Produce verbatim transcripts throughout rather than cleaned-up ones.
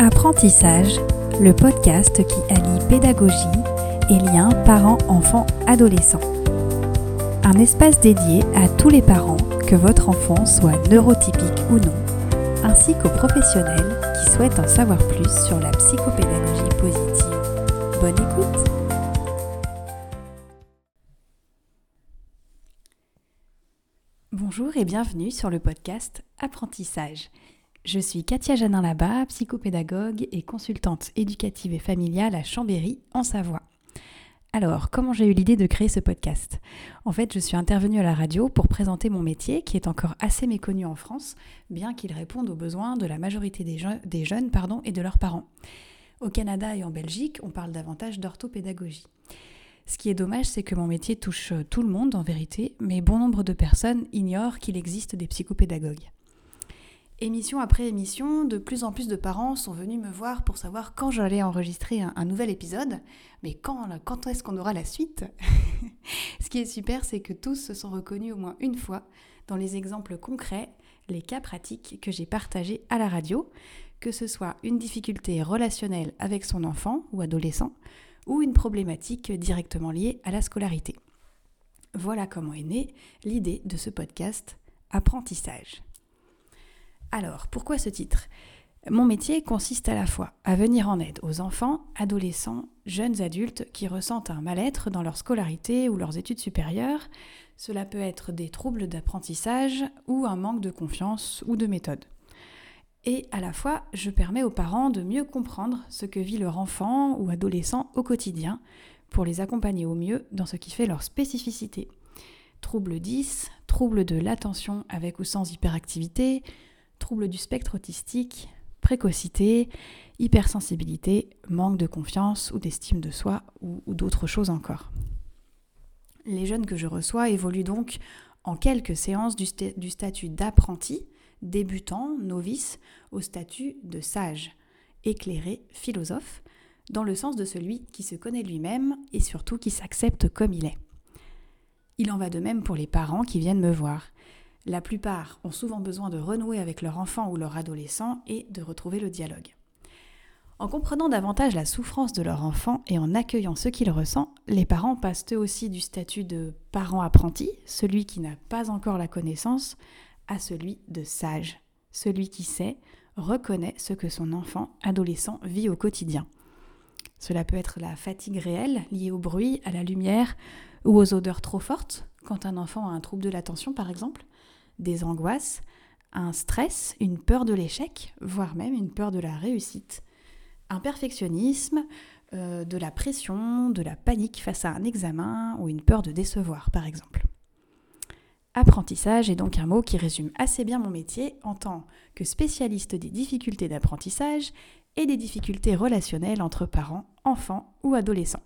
Apprentissage, le podcast qui allie pédagogie et lien parents-enfants-adolescents. Un espace dédié à tous les parents, que votre enfant soit neurotypique ou non, ainsi qu'aux professionnels qui souhaitent en savoir plus sur la psychopédagogie positive. Bonne écoute! Bonjour et bienvenue sur le podcast Apprentissage. Je suis Katia Janin-Labat, psychopédagogue et consultante éducative et familiale à Chambéry, en Savoie. Alors, comment j'ai eu l'idée de créer ce podcast ? En fait, je suis intervenue à la radio pour présenter mon métier, qui est encore assez méconnu en France, bien qu'il réponde aux besoins de la majorité des, je- des jeunes pardon, et de leurs parents. Au Canada et en Belgique, on parle davantage d'orthopédagogie. Ce qui est dommage, c'est que mon métier touche tout le monde en vérité, mais bon nombre de personnes ignorent qu'il existe des psychopédagogues. Émission après émission, de plus en plus de parents sont venus me voir pour savoir quand j'allais enregistrer un, un nouvel épisode, mais quand, quand est-ce qu'on aura la suite ? Ce qui est super, c'est que tous se sont reconnus au moins une fois dans les exemples concrets, les cas pratiques que j'ai partagés à la radio, que ce soit une difficulté relationnelle avec son enfant ou adolescent, ou une problématique directement liée à la scolarité. Voilà comment est née l'idée de ce podcast Apprentissage. Alors, pourquoi ce titre ? Mon métier consiste à la fois à venir en aide aux enfants, adolescents, jeunes adultes qui ressentent un mal-être dans leur scolarité ou leurs études supérieures. Cela peut être des troubles d'apprentissage ou un manque de confiance ou de méthode. Et à la fois, je permets aux parents de mieux comprendre ce que vit leur enfant ou adolescent au quotidien pour les accompagner au mieux dans ce qui fait leur spécificité. Troubles dys, troubles de l'attention avec ou sans hyperactivité, troubles du spectre autistique, précocité, hypersensibilité, manque de confiance ou d'estime de soi ou, ou d'autres choses encore. Les jeunes que je reçois évoluent donc en quelques séances du, st- du statut d'apprenti, débutant, novice, au statut de sage, éclairé, philosophe, dans le sens de celui qui se connaît lui-même et surtout qui s'accepte comme il est. Il en va de même pour les parents qui viennent me voir. La plupart ont souvent besoin de renouer avec leur enfant ou leur adolescent et de retrouver le dialogue. En comprenant davantage la souffrance de leur enfant et en accueillant ce qu'il ressent, les parents passent eux aussi du statut de parent apprenti, celui qui n'a pas encore la connaissance, à celui de sage, celui qui sait, reconnaît ce que son enfant, adolescent, vit au quotidien. Cela peut être la fatigue réelle liée au bruit, à la lumière ou aux odeurs trop fortes, quand un enfant a un trouble de l'attention par exemple, des angoisses, un stress, une peur de l'échec, voire même une peur de la réussite, un perfectionnisme, euh, de la pression, de la panique face à un examen ou une peur de décevoir par exemple. Apprentissage est donc un mot qui résume assez bien mon métier en tant que spécialiste des difficultés d'apprentissage et des difficultés relationnelles entre parents, enfants ou adolescents.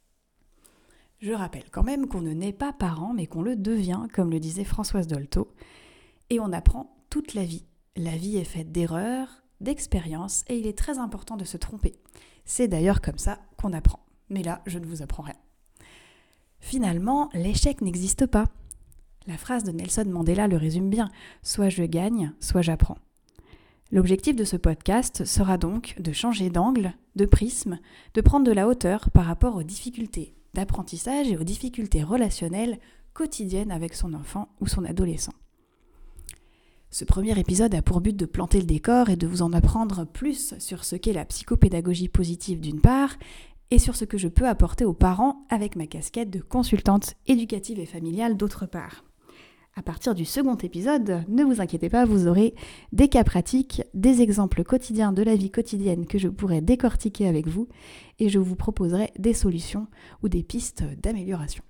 Je rappelle quand même qu'on ne naît pas parent mais qu'on le devient, comme le disait Françoise Dolto, et on apprend toute la vie. La vie est faite d'erreurs, d'expériences et il est très important de se tromper. C'est d'ailleurs comme ça qu'on apprend. Mais là, je ne vous apprends rien. Finalement, l'échec n'existe pas. La phrase de Nelson Mandela le résume bien, soit je gagne, soit j'apprends. L'objectif de ce podcast sera donc de changer d'angle, de prisme, de prendre de la hauteur par rapport aux difficultés d'apprentissage et aux difficultés relationnelles quotidiennes avec son enfant ou son adolescent. Ce premier épisode a pour but de planter le décor et de vous en apprendre plus sur ce qu'est la psychopédagogie positive d'une part et sur ce que je peux apporter aux parents avec ma casquette de consultante éducative et familiale d'autre part. À partir du second épisode, ne vous inquiétez pas, vous aurez des cas pratiques, des exemples quotidiens de la vie quotidienne que je pourrai décortiquer avec vous et je vous proposerai des solutions ou des pistes d'amélioration.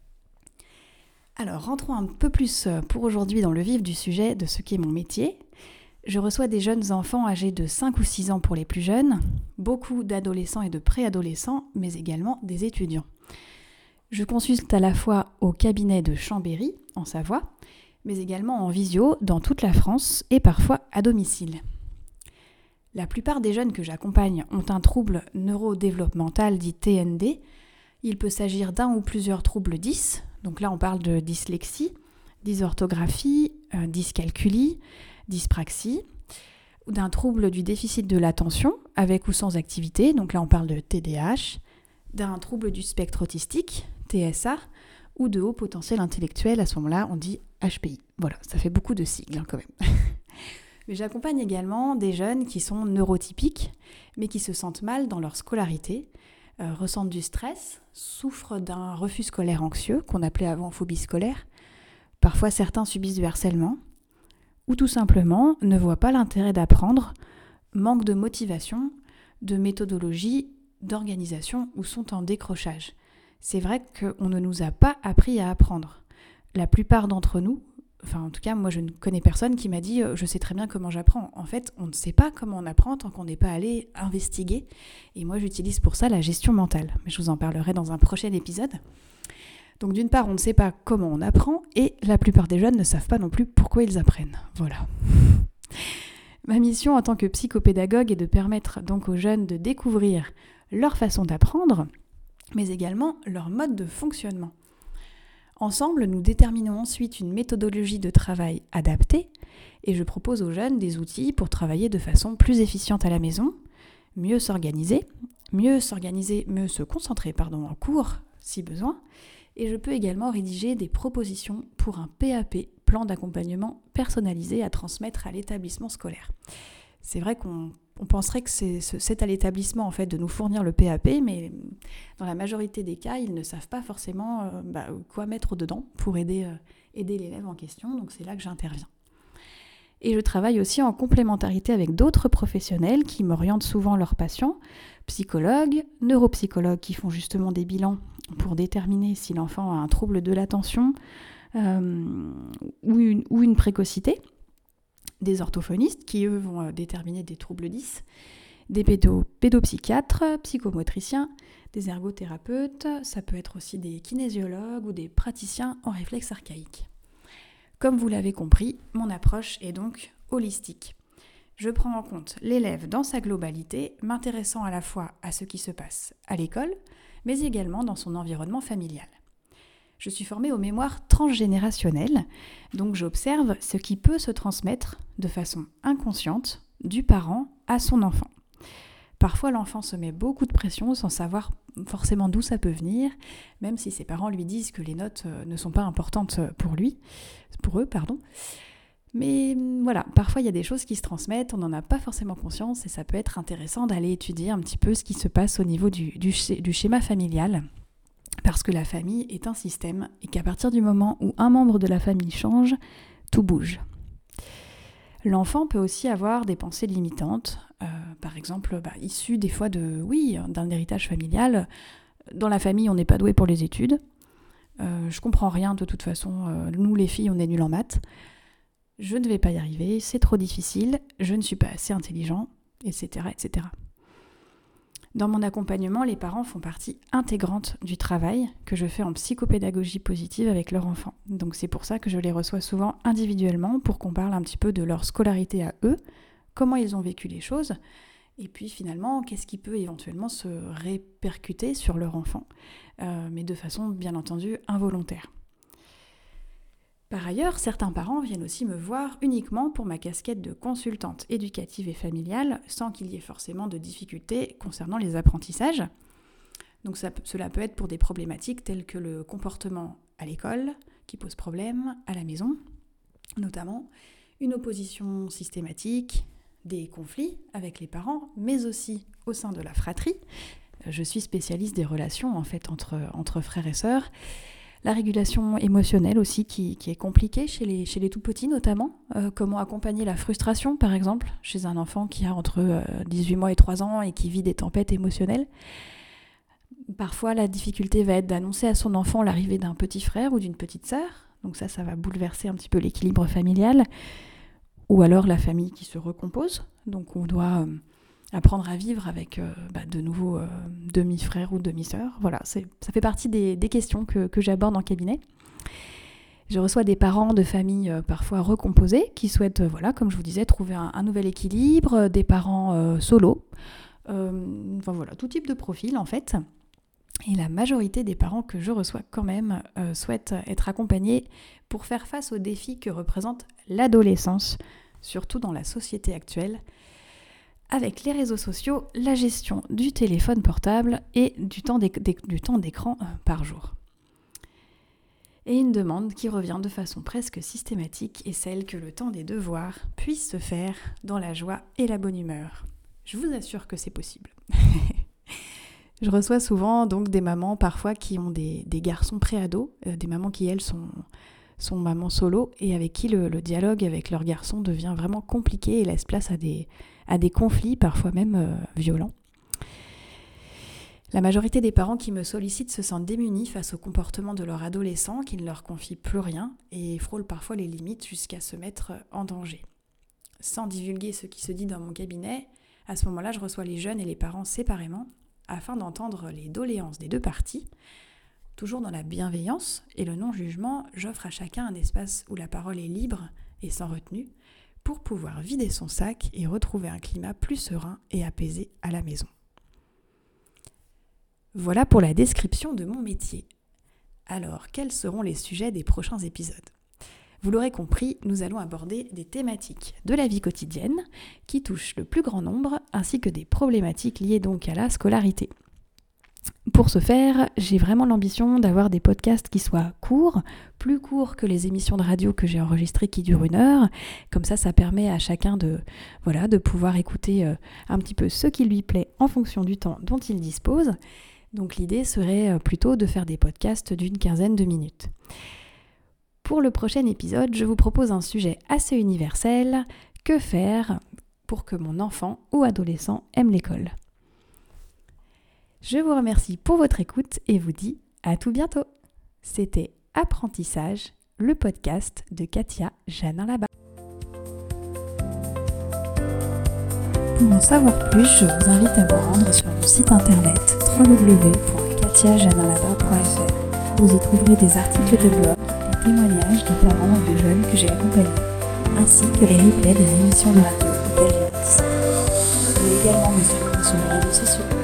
Alors, rentrons un peu plus pour aujourd'hui dans le vif du sujet de ce qu'est mon métier. Je reçois des jeunes enfants âgés de cinq ou six ans pour les plus jeunes, beaucoup d'adolescents et de préadolescents, mais également des étudiants. Je consulte à la fois au cabinet de Chambéry, en Savoie, mais également en visio dans toute la France et parfois à domicile. La plupart des jeunes que j'accompagne ont un trouble neurodéveloppemental dit T N D. Il peut s'agir d'un ou plusieurs troubles dys, donc là on parle de dyslexie, dysorthographie, euh, dyscalculie, dyspraxie, ou d'un trouble du déficit de l'attention avec ou sans activité, donc là on parle de T D A H, d'un trouble du spectre autistique, T S A, ou de haut potentiel intellectuel, à ce moment-là on dit H P I. Voilà, ça fait beaucoup de sigles hein, quand même. Mais j'accompagne également des jeunes qui sont neurotypiques, mais qui se sentent mal dans leur scolarité, euh, ressentent du stress, souffrent d'un refus scolaire anxieux, qu'on appelait avant phobie scolaire. Parfois certains subissent du harcèlement, ou tout simplement ne voient pas l'intérêt d'apprendre, manquent de motivation, de méthodologie, d'organisation ou sont en décrochage. C'est vrai qu'on ne nous a pas appris à apprendre. La plupart d'entre nous, enfin en tout cas moi je ne connais personne qui m'a dit euh, je sais très bien comment j'apprends. En fait on ne sait pas comment on apprend tant qu'on n'est pas allé investiguer, et moi j'utilise pour ça la gestion mentale, mais je vous en parlerai dans un prochain épisode. Donc d'une part on ne sait pas comment on apprend, et la plupart des jeunes ne savent pas non plus pourquoi ils apprennent. Voilà. Ma mission en tant que psychopédagogue est de permettre donc aux jeunes de découvrir leur façon d'apprendre, mais également leur mode de fonctionnement. Ensemble, nous déterminons ensuite une méthodologie de travail adaptée, et je propose aux jeunes des outils pour travailler de façon plus efficiente à la maison, mieux s'organiser, mieux s'organiser, mieux se concentrer pardon, en cours si besoin, et je peux également rédiger des propositions pour un P A P, plan d'accompagnement personnalisé à transmettre à l'établissement scolaire. C'est vrai qu'on on penserait que c'est, c'est à l'établissement en fait de nous fournir le P A P, mais dans la majorité des cas, ils ne savent pas forcément euh, bah, quoi mettre dedans pour aider, euh, aider l'élève en question, donc c'est là que j'interviens. Et je travaille aussi en complémentarité avec d'autres professionnels qui m'orientent souvent leurs patients, psychologues, neuropsychologues qui font justement des bilans pour déterminer si l'enfant a un trouble de l'attention euh, ou, une, ou une précocité, des orthophonistes qui, eux, vont déterminer des troubles dys, des pédo- pédopsychiatres, psychomotriciens, des ergothérapeutes, ça peut être aussi des kinésiologues ou des praticiens en réflexe archaïque. Comme vous l'avez compris, mon approche est donc holistique. Je prends en compte l'élève dans sa globalité, m'intéressant à la fois à ce qui se passe à l'école, mais également dans son environnement familial. Je suis formée aux mémoires transgénérationnelles, donc j'observe ce qui peut se transmettre de façon inconsciente du parent à son enfant. Parfois, l'enfant se met beaucoup de pression sans savoir forcément d'où ça peut venir, même si ses parents lui disent que les notes ne sont pas importantes pour lui, pour eux, pardon. Mais voilà, parfois il y a des choses qui se transmettent, on n'en a pas forcément conscience, et ça peut être intéressant d'aller étudier un petit peu ce qui se passe au niveau du, du, du schéma familial. Parce que la famille est un système et qu'à partir du moment où un membre de la famille change, tout bouge. L'enfant peut aussi avoir des pensées limitantes, euh, par exemple bah, issues des fois de, oui, d'un héritage familial. Dans la famille, on n'est pas doué pour les études. Euh, je comprends rien de toute façon. Euh, nous, les filles, on est nuls en maths. Je ne vais pas y arriver, c'est trop difficile, je ne suis pas assez intelligent, et cetera, et cetera. Dans mon accompagnement, les parents font partie intégrante du travail que je fais en psychopédagogie positive avec leur enfant. Donc c'est pour ça que je les reçois souvent individuellement pour qu'on parle un petit peu de leur scolarité à eux, comment ils ont vécu les choses, et puis finalement, qu'est-ce qui peut éventuellement se répercuter sur leur enfant, euh, mais de façon bien entendu involontaire. Par ailleurs, certains parents viennent aussi me voir uniquement pour ma casquette de consultante éducative et familiale, sans qu'il y ait forcément de difficultés concernant les apprentissages. Donc ça, cela peut être pour des problématiques telles que le comportement à l'école, qui pose problème, à la maison, notamment une opposition systématique, des conflits avec les parents, mais aussi au sein de la fratrie. Je suis spécialiste des relations en fait entre, entre frères et sœurs. La régulation émotionnelle aussi qui, qui est compliquée chez les, chez les tout-petits notamment. Euh, comment accompagner la frustration par exemple chez un enfant qui a entre euh, dix-huit mois et trois ans et qui vit des tempêtes émotionnelles. Parfois la difficulté va être d'annoncer à son enfant l'arrivée d'un petit frère ou d'une petite sœur. Donc ça, ça va bouleverser un petit peu l'équilibre familial. Ou alors la famille qui se recompose. Donc on doit... Euh, apprendre à vivre avec euh, bah, de nouveaux euh, demi-frères ou demi-sœurs. Voilà, c'est, ça fait partie des, des questions que, que j'aborde en cabinet. Je reçois des parents de familles euh, parfois recomposées qui souhaitent, euh, voilà, comme je vous disais, trouver un, un nouvel équilibre, des parents euh, solos, euh, enfin voilà, tout type de profil en fait. Et la majorité des parents que je reçois quand même euh, souhaitent être accompagnés pour faire face aux défis que représente l'adolescence, surtout dans la société actuelle, avec les réseaux sociaux, la gestion du téléphone portable et du temps, d'éc- d'éc- du temps d'écran euh, par jour. Et une demande qui revient de façon presque systématique est celle que le temps des devoirs puisse se faire dans la joie et la bonne humeur. Je vous assure que c'est possible. Je reçois souvent donc des mamans parfois qui ont des, des garçons pré-ados, euh, des mamans qui elles sont, sont mamans solo et avec qui le, le dialogue avec leur garçon devient vraiment compliqué et laisse place à des, à des conflits parfois même euh, violents. La majorité des parents qui me sollicitent se sentent démunis face au comportement de leur adolescent qui ne leur confie plus rien et frôlent parfois les limites jusqu'à se mettre en danger. Sans divulguer ce qui se dit dans mon cabinet, à ce moment-là, je reçois les jeunes et les parents séparément afin d'entendre les doléances des deux parties. Toujours dans la bienveillance et le non-jugement, j'offre à chacun un espace où la parole est libre et sans retenue pour pouvoir vider son sac et retrouver un climat plus serein et apaisé à la maison. Voilà pour la description de mon métier. Alors, quels seront les sujets des prochains épisodes ? Vous l'aurez compris, nous allons aborder des thématiques de la vie quotidienne qui touchent le plus grand nombre, ainsi que des problématiques liées donc à la scolarité. Pour ce faire, j'ai vraiment l'ambition d'avoir des podcasts qui soient courts, plus courts que les émissions de radio que j'ai enregistrées qui durent une heure. Comme ça, ça permet à chacun de, voilà, de pouvoir écouter euh, un petit peu ce qui lui plaît en fonction du temps dont il dispose. Donc l'idée serait plutôt de faire des podcasts d'une quinzaine de minutes. Pour le prochain épisode, je vous propose un sujet assez universel. Que faire pour que mon enfant ou adolescent aime l'école ? Je vous remercie pour votre écoute et vous dis à tout bientôt. C'était Apprentissage, le podcast de Katia Janin-Labat. Pour en savoir plus, je vous invite à vous rendre sur mon site internet w w w point katia janin labat point f r. Vous y trouverez des articles de blog, des témoignages de parents et de jeunes que j'ai accompagnés, ainsi que les replays des émissions de radio auxquelles j'ai participé. Vous pouvez également me suivre sur les réseaux sociaux.